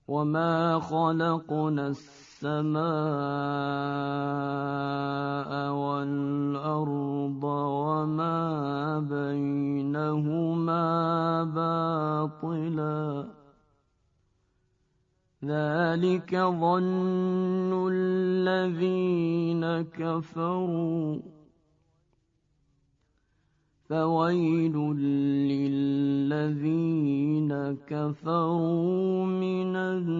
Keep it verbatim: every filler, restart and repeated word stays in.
وما خلقنا السماء والأرض وما بينهما باطلا ذلك ظن الذين كفروا فويل للذين كفروا من النار